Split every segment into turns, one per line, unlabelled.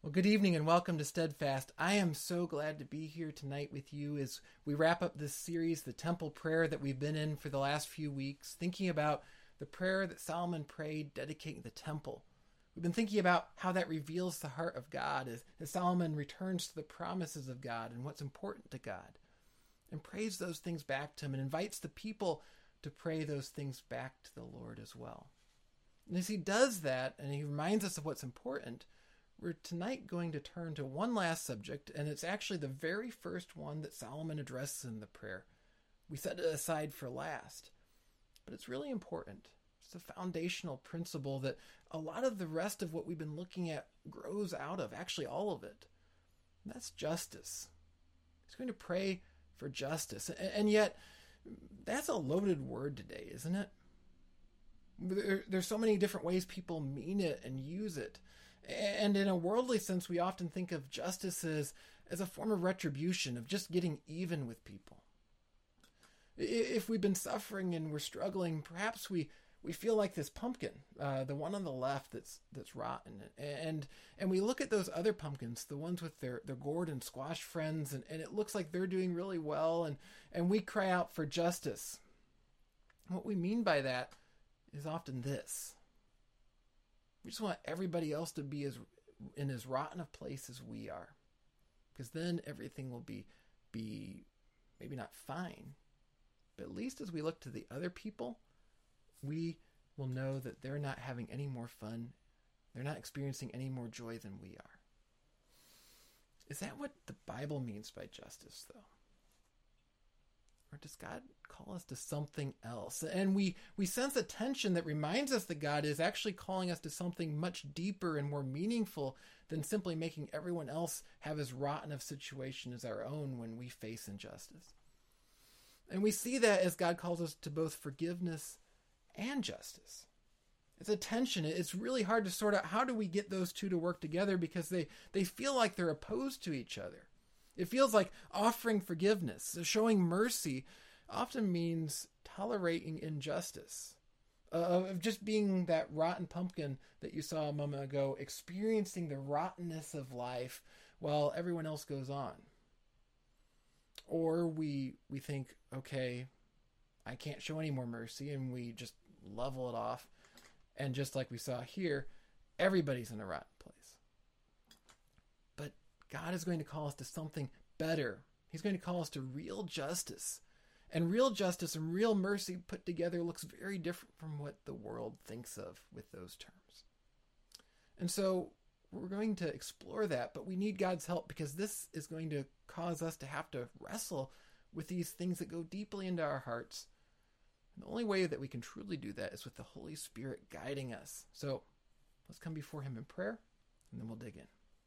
Well, good evening and welcome to Steadfast. I am so glad to be here tonight with you as we wrap up this series, the Temple Prayer that we've been in for the last few weeks, thinking about the prayer that Solomon prayed dedicating the temple. We've been thinking about how that reveals the heart of God as Solomon returns to the promises of God and what's important to God, and prays those things back to him and invites the people to pray those things back to the Lord as well. And as he does that, and he reminds us of what's important, we're tonight going to turn to one last subject, and it's actually the very first one that Solomon addresses in the prayer. We set it aside for last, but it's really important. It's a foundational principle that a lot of the rest of what we've been looking at grows out of, actually all of it. And that's justice. He's going to pray for justice, and yet that's a loaded word today, isn't it? There's so many different ways people mean it and use it. And in a worldly sense, we often think of justice as a form of retribution, of just getting even with people. If we've been suffering and we're struggling, perhaps we feel like this pumpkin, the one on the left that's rotten. And we look at those other pumpkins, the ones with their gourd and squash friends, and it looks like they're doing really well, and we cry out for justice. What we mean by that is often this. We just want everybody else to be in as rotten a place as we are. Because then everything will be maybe not fine, but at least as we look to the other people, we will know that they're not having any more fun. They're not experiencing any more joy than we are. Is that what the Bible means by justice, though? Or does God call us to something else? And we sense a tension that reminds us that God is actually calling us to something much deeper and more meaningful than simply making everyone else have as rotten of situation as our own when we face injustice. And we see that as God calls us to both forgiveness and justice. It's a tension. It's really hard to sort out how do we get those two to work together because they feel like they're opposed to each other. It feels like offering forgiveness, showing mercy, often means tolerating injustice, of just being that rotten pumpkin that you saw a moment ago, experiencing the rottenness of life while everyone else goes on. Or we think, okay, I can't show any more mercy, and we just level it off. And just like we saw here, everybody's in a rotten place. But God is going to call us to something better. He's going to call us to real justice. And real justice and real mercy put together looks very different from what the world thinks of with those terms. And so we're going to explore that, but we need God's help because this is going to cause us to have to wrestle with these things that go deeply into our hearts. And the only way that we can truly do that is with the Holy Spirit guiding us. So let's come before Him in prayer, and then we'll dig in.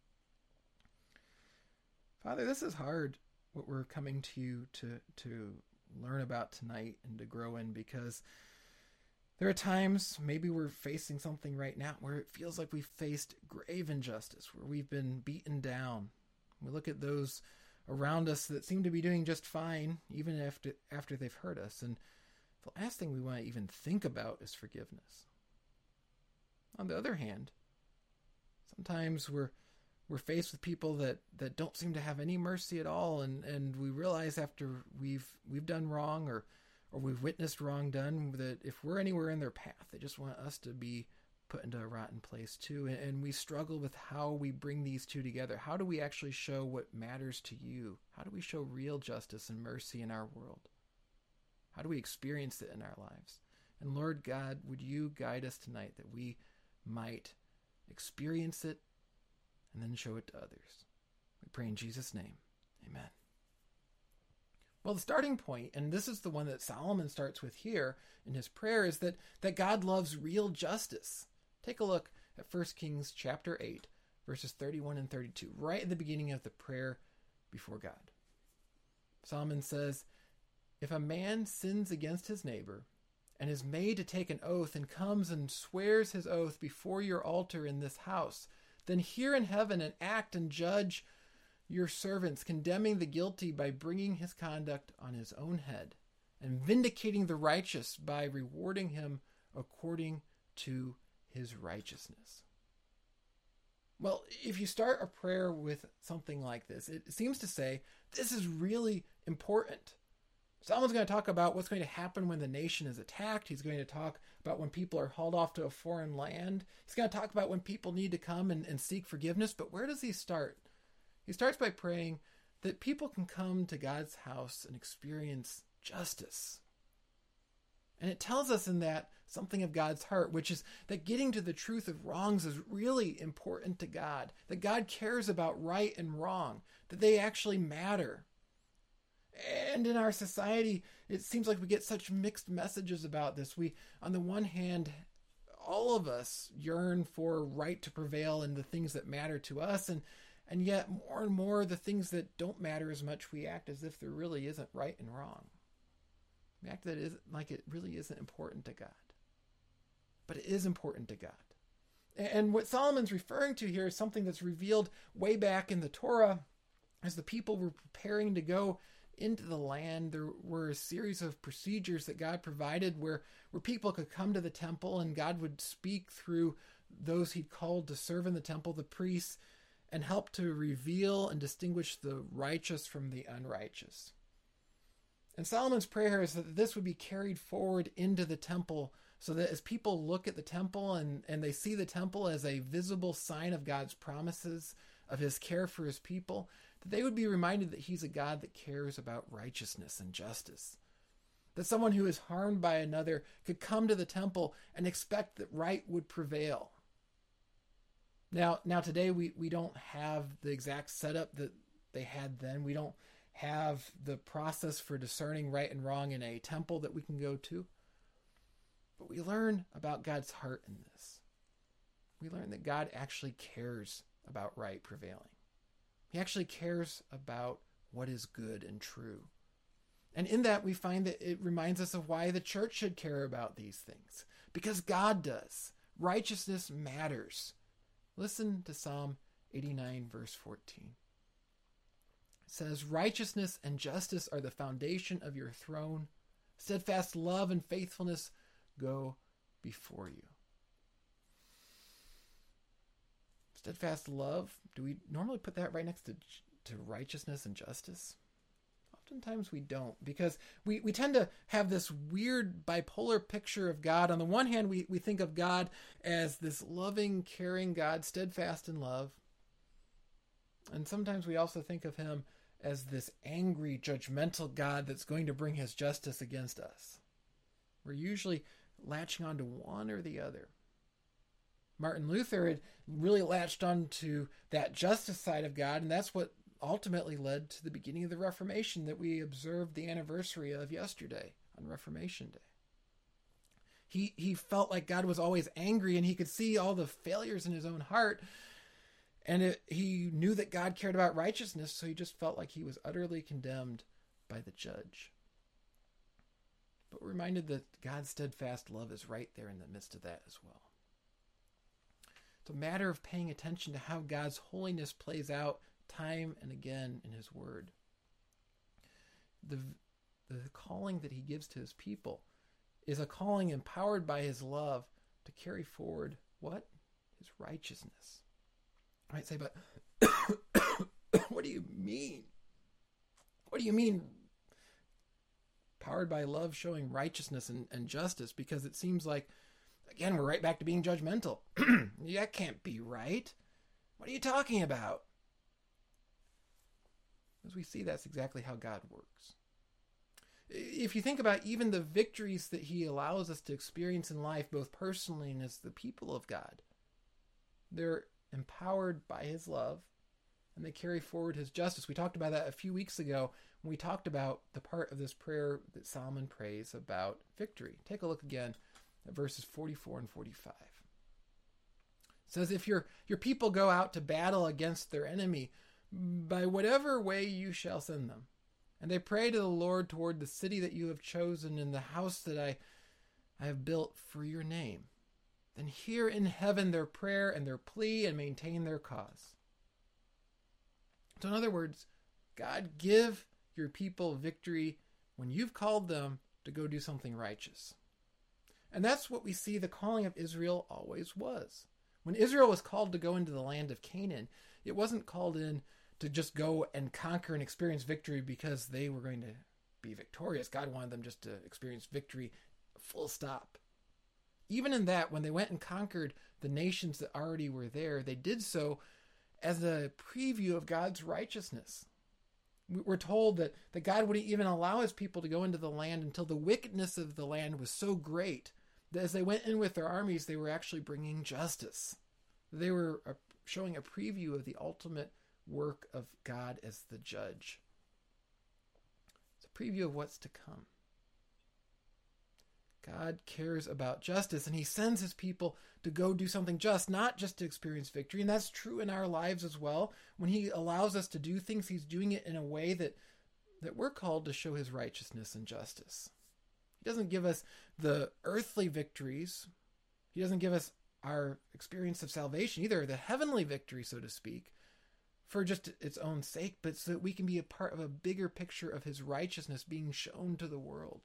Father, this is hard, what we're coming to you to learn about tonight and to grow in, because there are times maybe we're facing something right now where it feels like we've faced grave injustice, where we've been beaten down. We look at those around us that seem to be doing just fine, even after they've hurt us, and the last thing we want to even think about is forgiveness. On the other hand, sometimes we're faced with people that don't seem to have any mercy at all, and we realize after we've done wrong or we've witnessed wrong done that if we're anywhere in their path, they just want us to be put into a rotten place too. And we struggle with how we bring these two together. How do we actually show what matters to you? How do we show real justice and mercy in our world? How do we experience it in our lives? And Lord God, would you guide us tonight that we might experience it and then show it to others. We pray in Jesus' name. Amen. Well, the starting point, and this is the one that Solomon starts with here in his prayer, is that God loves real justice. Take a look at 1 Kings chapter 8, verses 31 and 32, right at the beginning of the prayer before God. Solomon says, "If a man sins against his neighbor and is made to take an oath and comes and swears his oath before your altar in this house, then hear in heaven and act and judge your servants, condemning the guilty by bringing his conduct on his own head, and vindicating the righteous by rewarding him according to his righteousness." Well, if you start a prayer with something like this, it seems to say, this is really important. Solomon's going to talk about what's going to happen when the nation is attacked. He's going to talk about when people are hauled off to a foreign land. He's going to talk about when people need to come and seek forgiveness. But where does he start? He starts by praying that people can come to God's house and experience justice. And it tells us in that something of God's heart, which is that getting to the truth of wrongs is really important to God, that God cares about right and wrong, that they actually matter. And in our society, it seems like we get such mixed messages about this. We, on the one hand, all of us yearn for right to prevail in the things that matter to us, and yet more and more the things that don't matter as much, we act as if there really isn't right and wrong. We act that it really isn't important to God. But it is important to God. And what Solomon's referring to here is something that's revealed way back in the Torah. As the people were preparing to go into the land, there were a series of procedures that God provided where people could come to the temple, and God would speak through those he'd called to serve in the temple, the priests, and help to reveal and distinguish the righteous from the unrighteous. And Solomon's prayer is that this would be carried forward into the temple, so that as people look at the temple and they see the temple as a visible sign of God's promises, of his care for his people, that they would be reminded that he's a God that cares about righteousness and justice. That someone who is harmed by another could come to the temple and expect that right would prevail. Now today we don't have the exact setup that they had then. We don't have the process for discerning right and wrong in a temple that we can go to. But we learn about God's heart in this. We learn that God actually cares about right prevailing. He actually cares about what is good and true. And in that we find that it reminds us of why the church should care about these things. Because God does. Righteousness matters. Listen to Psalm 89, verse 14. It says, "Righteousness and justice are the foundation of your throne. Steadfast love and faithfulness go before you." Steadfast love, do we normally put that right next to righteousness and justice? Oftentimes we don't, because we tend to have this weird bipolar picture of God. On the one hand, we think of God as this loving, caring God, steadfast in love. And sometimes we also think of him as this angry, judgmental God that's going to bring his justice against us. We're usually latching on to one or the other. Martin Luther had really latched on to that justice side of God, and that's what ultimately led to the beginning of the Reformation that we observed the anniversary of yesterday on Reformation Day. He felt like God was always angry, and he could see all the failures in his own heart, and he knew that God cared about righteousness, so he just felt like he was utterly condemned by the judge. But we're reminded that God's steadfast love is right there in the midst of that as well. It's a matter of paying attention to how God's holiness plays out time and again in his word. The calling that he gives to his people is a calling empowered by his love to carry forward what? His righteousness. I might say, but what do you mean? What do you mean powered by love showing righteousness and justice? Because it seems like, again, we're right back to being judgmental. That can't be right. What are you talking about? As we see, that's exactly how God works. If you think about even the victories that he allows us to experience in life, both personally and as the people of God, they're empowered by his love, and they carry forward his justice. We talked about that a few weeks ago when we talked about the part of this prayer that Solomon prays about victory. Take a look again at verses 44 and 45. It says, "If your people go out to battle against their enemy, by whatever way you shall send them, and they pray to the Lord toward the city that you have chosen and the house that I have built for your name, then hear in heaven their prayer and their plea and maintain their cause." So in other words, God, give your people victory when you've called them to go do something righteous. And that's what we see the calling of Israel always was. When Israel was called to go into the land of Canaan, it wasn't called in to just go and conquer and experience victory because they were going to be victorious. God wanted them just to experience victory, full stop. Even in that, when they went and conquered the nations that already were there, they did so as a preview of God's righteousness. We're told that God wouldn't even allow his people to go into the land until the wickedness of the land was so great that as they went in with their armies, they were actually bringing justice. They were showing a preview of the ultimate work of God as the judge. It's a preview of what's to come. God cares about justice, and he sends his people to go do something just, not just to experience victory. And that's true in our lives as well. When he allows us to do things, he's doing it in a way that we're called to show his righteousness and justice. He doesn't give us the earthly victories. He doesn't give us our experience of salvation either, the heavenly victory, so to speak, for just its own sake, but so that we can be a part of a bigger picture of his righteousness being shown to the world.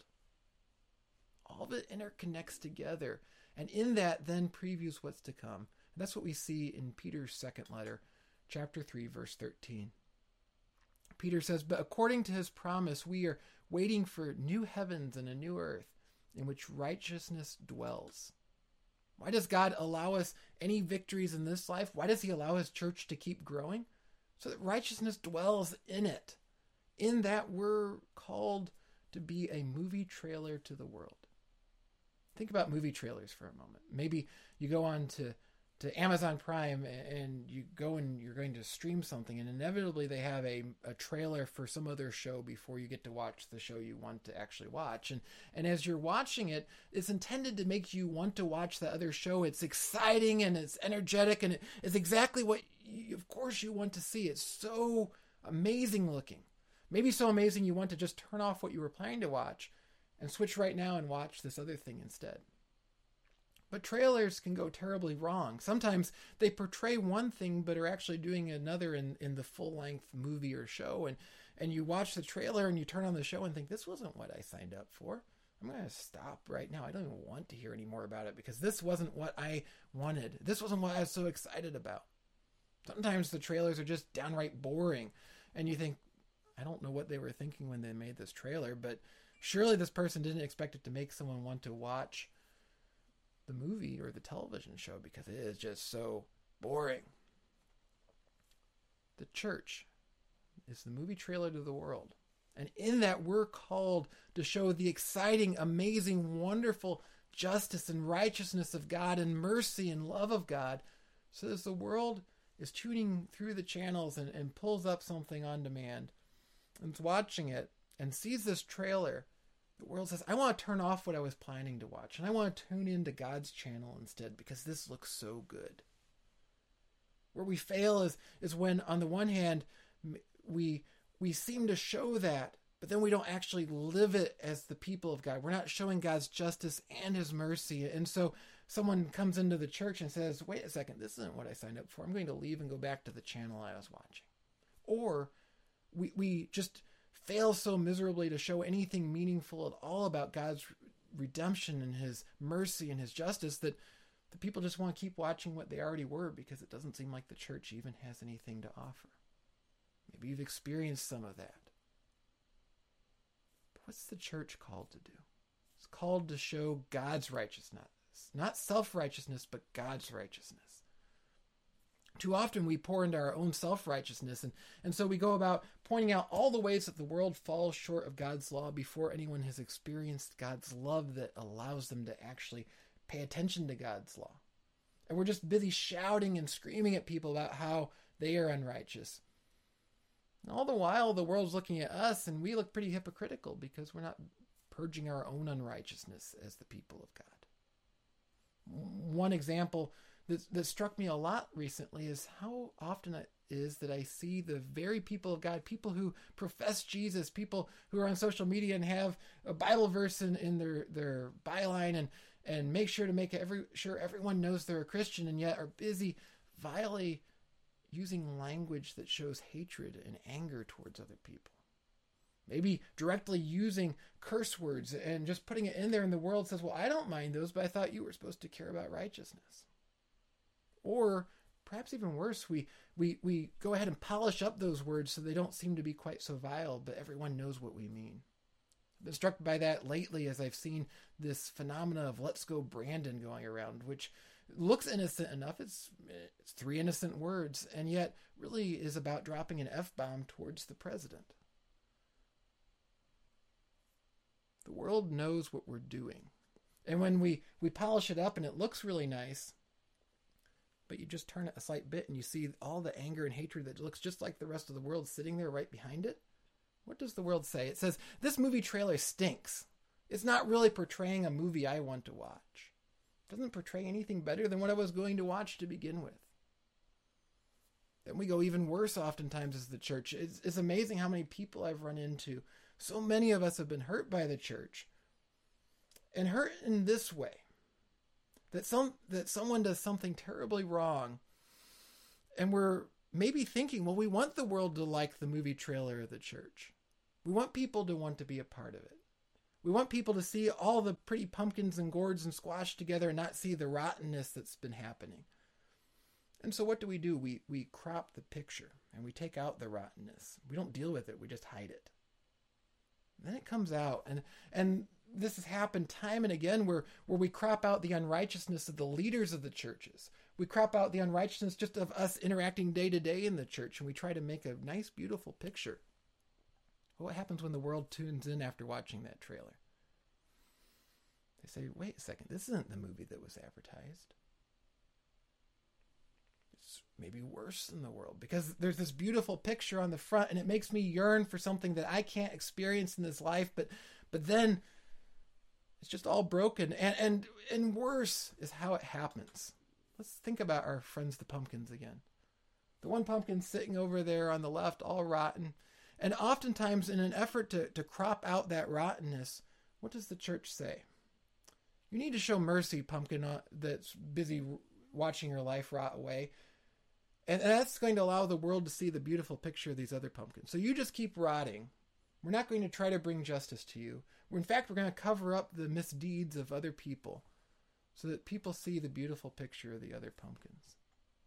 All of it interconnects together, and in that then previews what's to come. And that's what we see in Peter's second letter, chapter 3, verse 13. Peter says, "But according to his promise, we are waiting for new heavens and a new earth in which righteousness dwells." Why does God allow us any victories in this life? Why does he allow his church to keep growing? So that righteousness dwells in it. In that, we're called to be a movie trailer to the world. Think about movie trailers for a moment. Maybe you go on to Amazon Prime and you go and you're going to stream something, and inevitably they have a trailer for some other show before you get to watch the show you want to actually watch. And as you're watching it, it's intended to make you want to watch the other show. It's exciting and it's energetic and it's exactly what, of course, you want to see. It's so amazing looking. Maybe so amazing you want to just turn off what you were planning to watch and switch right now and watch this other thing instead. But trailers can go terribly wrong. Sometimes they portray one thing but are actually doing another in the full-length movie or show. And you watch the trailer and you turn on the show and think, this wasn't what I signed up for. I'm going to stop right now. I don't even want to hear any more about it because this wasn't what I wanted. This wasn't what I was so excited about. Sometimes the trailers are just downright boring. And you think, I don't know what they were thinking when they made this trailer, but surely this person didn't expect it to make someone want to watch the movie or the television show because it is just so boring. The church is the movie trailer to the world. And in that, we're called to show the exciting, amazing, wonderful justice and righteousness of God and mercy and love of God. So as the world is tuning through the channels and pulls up something on demand and is watching it and sees this trailer, the world says, I want to turn off what I was planning to watch, and I want to tune into God's channel instead because this looks so good. Where we fail is when, on the one hand, we seem to show that, but then we don't actually live it as the people of God. We're not showing God's justice and his mercy. And so someone comes into the church and says, wait a second, this isn't what I signed up for. I'm going to leave and go back to the channel I was watching. Or we just fail so miserably to show anything meaningful at all about God's redemption and his mercy and his justice that the people just want to keep watching what they already were because it doesn't seem like the church even has anything to offer. Maybe you've experienced some of that. But what's the church called to do? It's called to show God's righteousness. Not self-righteousness, but God's righteousness. Too often we pour into our own self-righteousness, and so we go about pointing out all the ways that the world falls short of God's law before anyone has experienced God's love that allows them to actually pay attention to God's law. And we're just busy shouting and screaming at people about how they are unrighteous. And all the while, the world's looking at us, and we look pretty hypocritical because we're not purging our own unrighteousness as the people of God. One example that struck me a lot recently is how often it is that I see the very people of God, people who profess Jesus, people who are on social media and have a Bible verse in their byline and make sure to make sure everyone knows they're a Christian, and yet are busy vilely using language that shows hatred and anger towards other people. Maybe directly using curse words and just putting it in there, and the world says, well, I don't mind those, but I thought you were supposed to care about righteousness. Or perhaps even worse, we go ahead and polish up those words so they don't seem to be quite so vile, but everyone knows what we mean. I've been struck by that lately as I've seen this phenomena of "Let's Go Brandon" going around, which looks innocent enough. It's 3 innocent words, and yet really is about dropping an F-bomb towards the president. The world knows what we're doing. And when we polish it up and it looks really nice, but you just turn it a slight bit and you see all the anger and hatred that looks just like the rest of the world sitting there right behind it, what does the world say? It says, this movie trailer stinks. It's not really portraying a movie I want to watch. It doesn't portray anything better than what I was going to watch to begin with. Then we go even worse oftentimes as the church. It's amazing how many people I've run into. So many of us have been hurt by the church. And hurt in this way. That someone does something terribly wrong. And we're maybe thinking, well, we want the world to like the movie trailer of the church. We want people to want to be a part of it. We want people to see all the pretty pumpkins and gourds and squash together and not see the rottenness that's been happening. And so what do? We crop the picture and we take out the rottenness. We don't deal with it. We just hide it. And then it comes out. And this has happened time and again where we crop out the unrighteousness of the leaders of the churches. We crop out the unrighteousness just of us interacting day to day in the church. And we try to make a nice, beautiful picture. What happens when the world tunes in after watching that trailer? They say, wait a second, this isn't the movie that was advertised. It's maybe worse than the world because there's this beautiful picture on the front and it makes me yearn for something that I can't experience in this life, but then it's just all broken. And worse is how it happens. Let's think about our friends, the pumpkins, again. The one pumpkin sitting over there on the left, all rotten. And oftentimes, in an effort to crop out that rottenness, what does the church say? You need to show mercy, pumpkin that's busy watching your life rot away. And that's going to allow the world to see the beautiful picture of these other pumpkins. So you just keep rotting. We're not going to try to bring justice to you. In fact, we're going to cover up the misdeeds of other people so that people see the beautiful picture of the other pumpkins.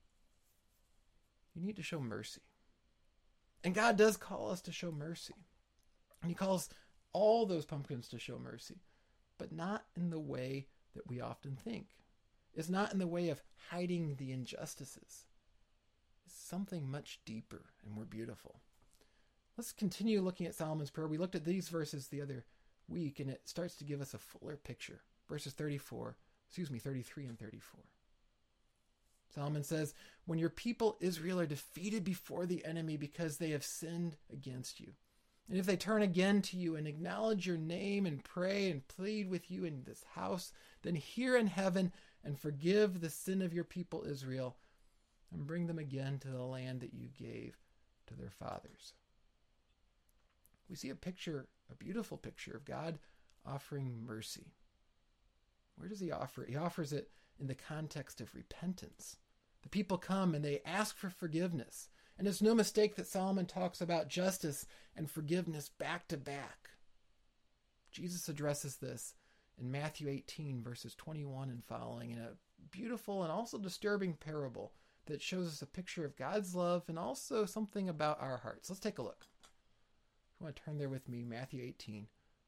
You need to show mercy. And God does call us to show mercy. And he calls all those pumpkins to show mercy, but not in the way that we often think. It's not in the way of hiding the injustices. It's something much deeper and more beautiful. Let's continue looking at Solomon's prayer. We looked at these verses the other week, and it starts to give us a fuller picture. Verses 33 and 34. Solomon says, when your people Israel are defeated before the enemy because they have sinned against you, and if they turn again to you and acknowledge your name and pray and plead with you in this house, then hear in heaven and forgive the sin of your people Israel and bring them again to the land that you gave to their fathers. We see a beautiful picture of God offering mercy. Where does he offer it? He offers it in the context of repentance. The people come and they ask for forgiveness. And it's no mistake that Solomon talks about justice and forgiveness back to back. Jesus addresses this in Matthew 18, verses 21 and following, in a beautiful and also disturbing parable that shows us a picture of God's love and also something about our hearts. Let's take a look. If you want to turn there with me, Matthew 18.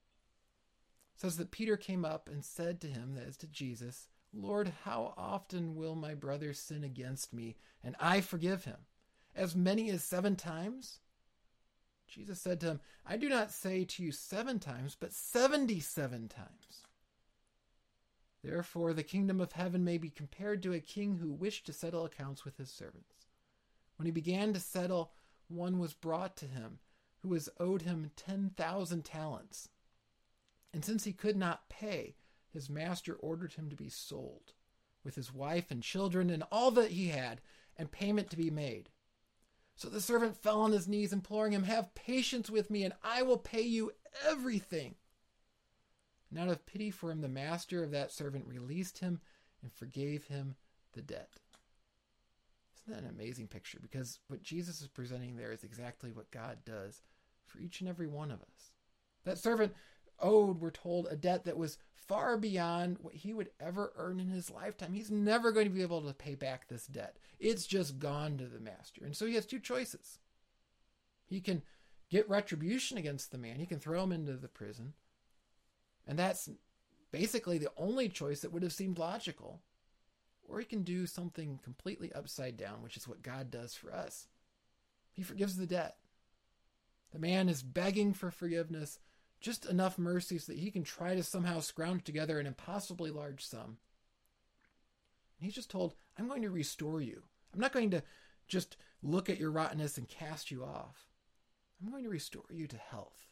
It says that Peter came up and said to him, that is to Jesus, Lord, how often will my brother sin against me and I forgive him? As many as 7 times? Jesus said to him, I do not say to you 7 times, but 77 times. Therefore, the kingdom of heaven may be compared to a king who wished to settle accounts with his servants. When he began to settle, one was brought to him who was owed him 10,000 talents. And since he could not pay, his master ordered him to be sold, with his wife and children and all that he had, and payment to be made. So the servant fell on his knees, imploring him, have patience with me, and I will pay you everything. And out of pity for him, the master of that servant released him and forgave him the debt. Isn't that an amazing picture? Because what Jesus is presenting there is exactly what God does for each and every one of us. That servant owed, we're told, a debt that was far beyond what he would ever earn in his lifetime. He's never going to be able to pay back this debt. It's just gone to the master. And so he has two choices. He can get retribution against the man. He can throw him into the prison. And that's basically the only choice that would have seemed logical. Or he can do something completely upside down, which is what God does for us. He forgives the debt. The man is begging for forgiveness, just enough mercy so that he can try to somehow scrounge together an impossibly large sum. And he's just told, I'm going to restore you. I'm not going to just look at your rottenness and cast you off. I'm going to restore you to health.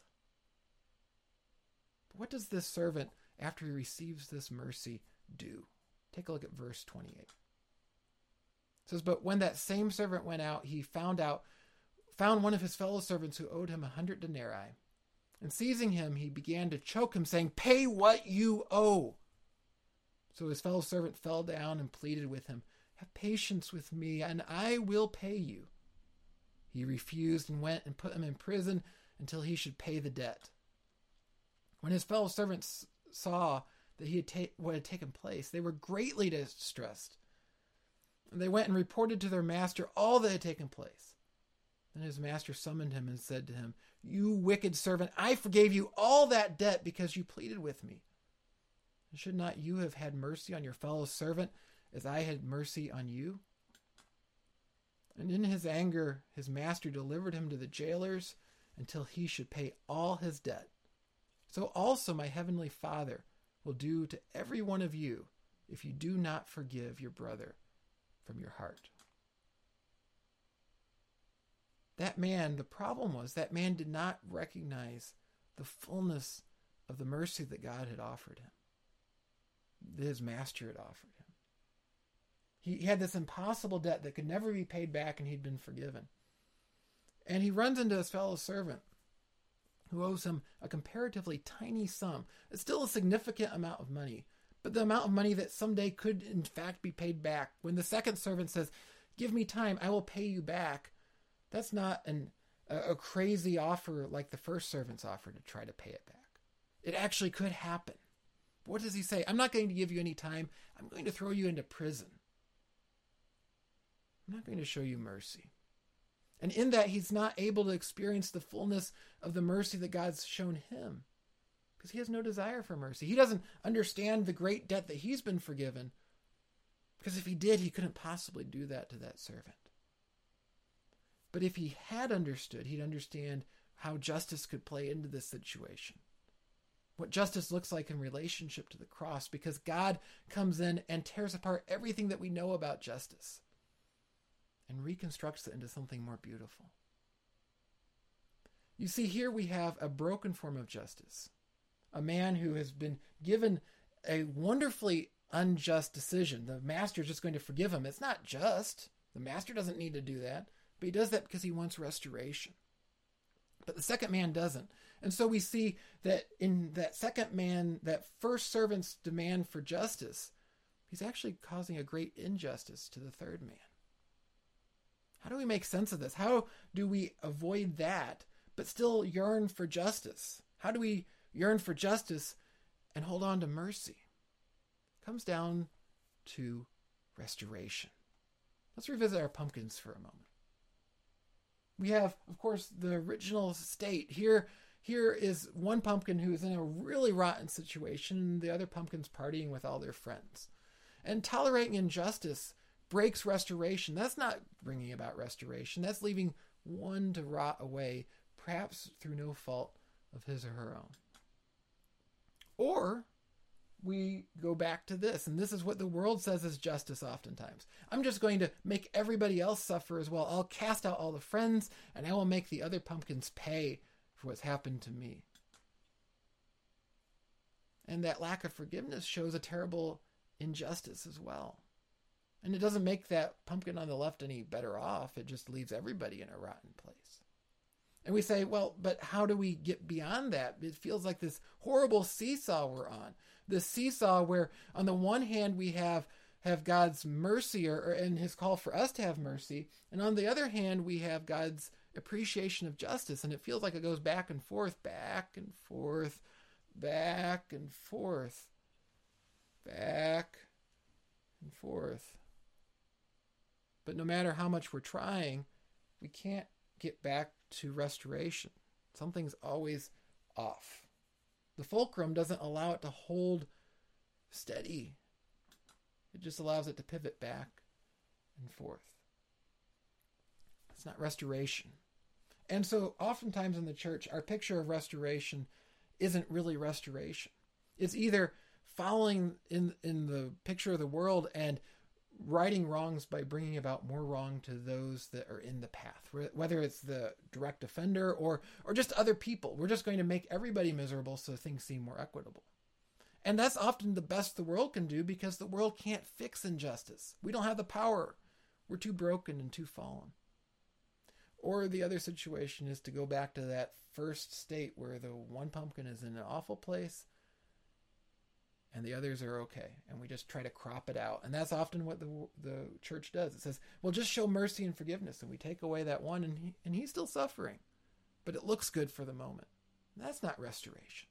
But what does this servant, after he receives this mercy, do? Take a look at verse 28. It says, but when that same servant went out, he found one of his fellow servants who owed him 100 denarii. And seizing him, he began to choke him, saying, pay what you owe. So his fellow servant fell down and pleaded with him, have patience with me, and I will pay you. He refused and went and put him in prison until he should pay the debt. When his fellow servants saw that what had taken place, they were greatly distressed. And they went and reported to their master all that had taken place. Then his master summoned him and said to him, you wicked servant, I forgave you all that debt because you pleaded with me. And should not you have had mercy on your fellow servant as I had mercy on you? And in his anger, his master delivered him to the jailers until he should pay all his debt. So also my heavenly Father will do to every one of you if you do not forgive your brother from your heart. That man, the problem was that man did not recognize the fullness of the mercy that God had offered him, that his master had offered him. He had this impossible debt that could never be paid back, and he'd been forgiven. And he runs into his fellow servant who owes him a comparatively tiny sum. It's still a significant amount of money, but the amount of money that someday could in fact be paid back. When the second servant says, give me time, I will pay you back, that's not a crazy offer like the first servant's offer to try to pay it back. It actually could happen. But what does he say? I'm not going to give you any time. I'm going to throw you into prison. I'm not going to show you mercy. And in that, he's not able to experience the fullness of the mercy that God's shown him, because he has no desire for mercy. He doesn't understand the great debt that he's been forgiven, because if he did, he couldn't possibly do that to that servant. But if he had understood, he'd understand how justice could play into this situation, what justice looks like in relationship to the cross, because God comes in and tears apart everything that we know about justice and reconstructs it into something more beautiful. You see, here we have a broken form of justice, a man who has been given a wonderfully unjust decision. The master is just going to forgive him. It's not just. The master doesn't need to do that. But he does that because he wants restoration. But the second man doesn't. And so we see that in that second man, that first servant's demand for justice, he's actually causing a great injustice to the third man. How do we make sense of this? How do we avoid that, but still yearn for justice? How do we yearn for justice and hold on to mercy? It comes down to restoration. Let's revisit our pumpkins for a moment. We have, of course, the original state. Here is one pumpkin who is in a really rotten situation. The other pumpkin's partying with all their friends. And tolerating injustice breaks restoration. That's not bringing about restoration. That's leaving one to rot away, perhaps through no fault of his or her own. Or we go back to this, and this is what the world says is justice oftentimes. I'm just going to make everybody else suffer as well. I'll cast out all the friends, and I will make the other pumpkins pay for what's happened to me. And that lack of forgiveness shows a terrible injustice as well. And it doesn't make that pumpkin on the left any better off. It just leaves everybody in a rotten place. And we say, well, but how do we get beyond that? It feels like this horrible seesaw we're on. This seesaw where on the one hand we have God's mercy and his call for us to have mercy. And on the other hand, we have God's appreciation of justice. And it feels like it goes back and forth, back and forth, back and forth. But no matter how much we're trying, we can't get back to restoration. Something's always off. The fulcrum doesn't allow it to hold steady. It just allows it to pivot back and forth. It's not restoration. And so oftentimes in the church, our picture of restoration isn't really restoration. It's either following in the picture of the world and righting wrongs by bringing about more wrong to those that are in the path, whether it's the direct offender or just other people. We're just going to make everybody miserable so things seem more equitable. And that's often the best the world can do because the world can't fix injustice. We don't have the power. We're too broken and too fallen. Or the other situation is to go back to that first state where the one pumpkin is in an awful place and the others are okay. And we just try to crop it out. And that's often what the church does. It says, well, just show mercy and forgiveness. And we take away that one and he's still suffering. But it looks good for the moment. That's not restoration.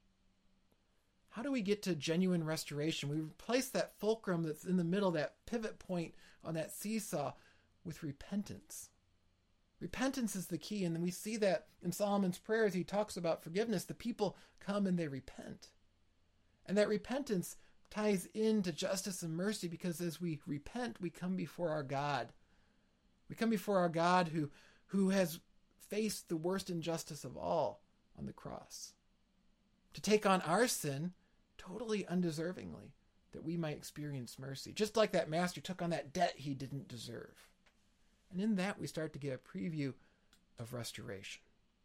How do we get to genuine restoration? We replace that fulcrum that's in the middle, that pivot point on that seesaw, with repentance. Repentance is the key, and then we see that in Solomon's prayer as he talks about forgiveness. The people come and they repent. And that repentance ties into justice and mercy because as we repent, we come before our God. We come before our God who has faced the worst injustice of all on the cross. To take on our sin totally undeservingly, that we might experience mercy. Just like that master took on that debt he didn't deserve. And in that, we start to get a preview of restoration.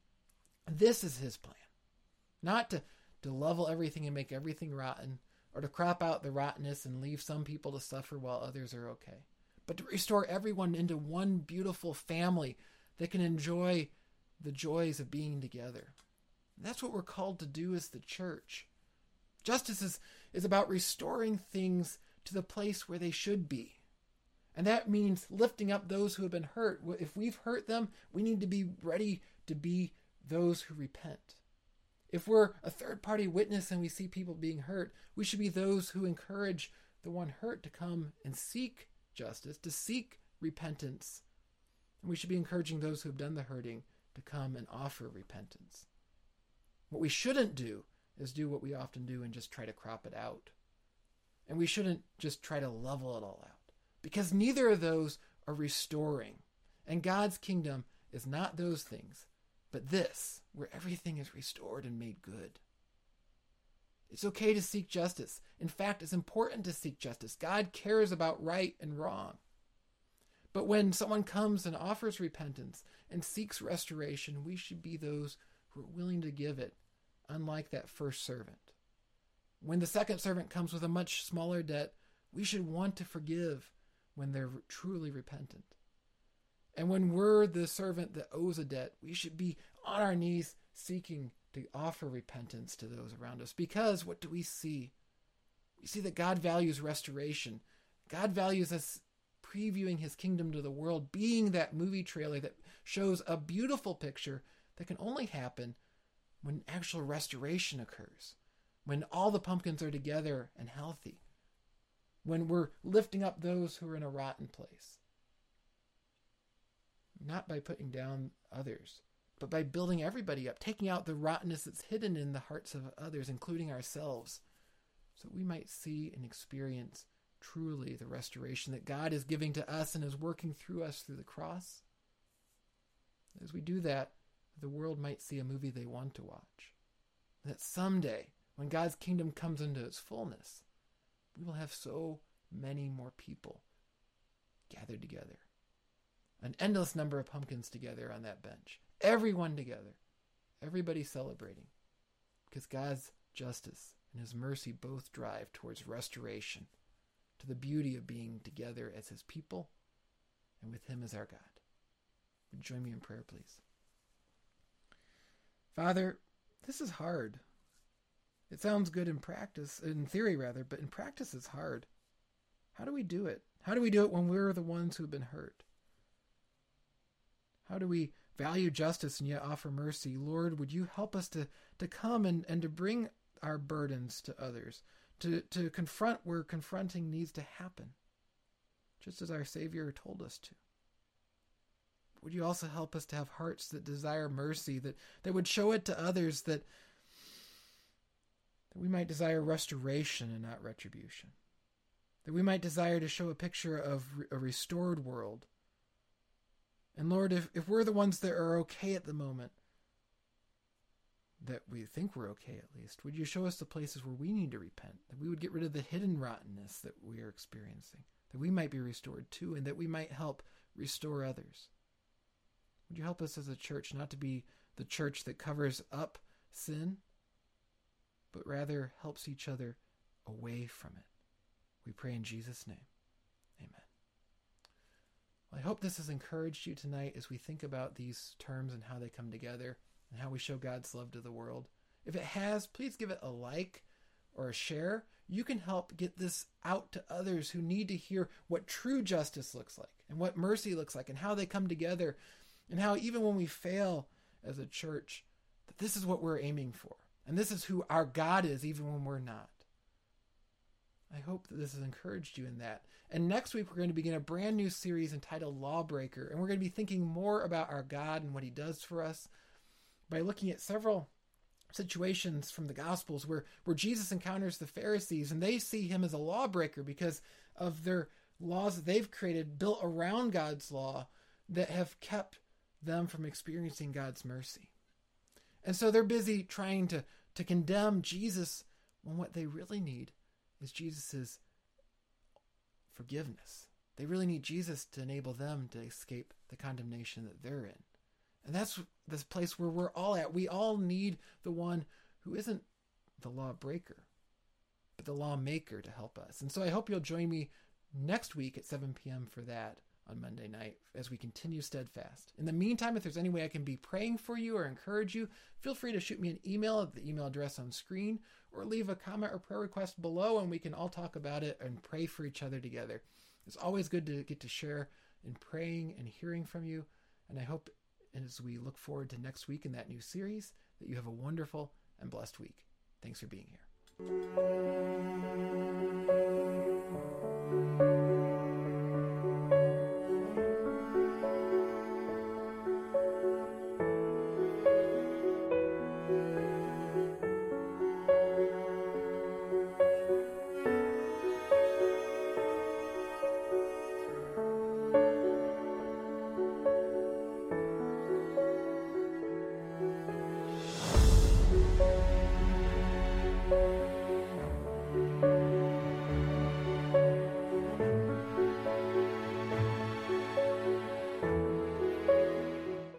This is his plan. Not to level everything and make everything rotten, or to crop out the rottenness and leave some people to suffer while others are okay. But to restore everyone into one beautiful family that can enjoy the joys of being together. That's what we're called to do as the church. Justice is about restoring things to the place where they should be. And that means lifting up those who have been hurt. If we've hurt them, we need to be ready to be those who repent. If we're a third-party witness and we see people being hurt, we should be those who encourage the one hurt to come and seek justice, to seek repentance. And we should be encouraging those who have done the hurting to come and offer repentance. What we shouldn't do is do what we often do and just try to crop it out. And we shouldn't just try to level it all out. Because neither of those are restoring. And God's kingdom is not those things, but this, where everything is restored and made good. It's okay to seek justice. In fact, it's important to seek justice. God cares about right and wrong. But when someone comes and offers repentance and seeks restoration, we should be those who are willing to give it, unlike that first servant. When the second servant comes with a much smaller debt, we should want to forgive when they're truly repentant. And when we're the servant that owes a debt, we should be on our knees seeking to offer repentance to those around us. Because what do we see? We see that God values restoration. God values us previewing his kingdom to the world, being that movie trailer that shows a beautiful picture that can only happen when actual restoration occurs, when all the pumpkins are together and healthy, when we're lifting up those who are in a rotten place. Not by putting down others, but by building everybody up, taking out the rottenness that's hidden in the hearts of others, including ourselves, so we might see and experience truly the restoration that God is giving to us and is working through us through the cross. As we do that, the world might see a movie they want to watch. That someday, when God's kingdom comes into its fullness, we will have so many more people gathered together. An endless number of pumpkins together on that bench. Everyone together. Everybody celebrating. Because God's justice and his mercy both drive towards restoration, to the beauty of being together as his people and with him as our God. Would you join me in prayer, please? Father, this is hard. It sounds good in practice, in theory rather, but in practice it's hard. How do we do it? How do we do it when we're the ones who've been hurt? How do we value justice and yet offer mercy? Lord, would you help us to come and to bring our burdens to others, to confront where confronting needs to happen, just as our Savior told us to. Would you also help us to have hearts that desire mercy, that would show it to others, that we might desire restoration and not retribution, that we might desire to show a picture of a restored world. And Lord, if we're the ones that are okay at the moment, that we think we're okay at least, would you show us the places where we need to repent, that we would get rid of the hidden rottenness that we are experiencing, that we might be restored too, and that we might help restore others. Would you help us as a church not to be the church that covers up sin, but rather helps each other away from it? We pray in Jesus' name. Amen. Well, I hope this has encouraged you tonight as we think about these terms and how they come together and how we show God's love to the world. If it has, please give it a like or a share. You can help get this out to others who need to hear what true justice looks like and what mercy looks like and how they come together, and how even when we fail as a church, that this is what we're aiming for. And this is who our God is, even when we're not. I hope that this has encouraged you in that. And next week, we're going to begin a brand new series entitled Lawbreaker. And we're going to be thinking more about our God and what he does for us by looking at several situations from the Gospels where Jesus encounters the Pharisees, and they see him as a lawbreaker because of their laws that they've created built around God's law that have kept them from experiencing God's mercy. And so they're busy trying to condemn Jesus when what they really need is Jesus's forgiveness. They really need Jesus to enable them to escape the condemnation that they're in. And that's this place where we're all at. We all need the one who isn't the lawbreaker, but the lawmaker to help us. And so I hope you'll join me next week at 7 p.m. for that on Monday night as we continue Steadfast. In the meantime, if there's any way I can be praying for you or encourage you, feel free to shoot me an email at the email address on screen, or leave a comment or prayer request below, and we can all talk about it and pray for each other together. It's always good to get to share in praying and hearing from you. And I hope as we look forward to next week in that new series, that you have a wonderful and blessed week. Thanks for being here.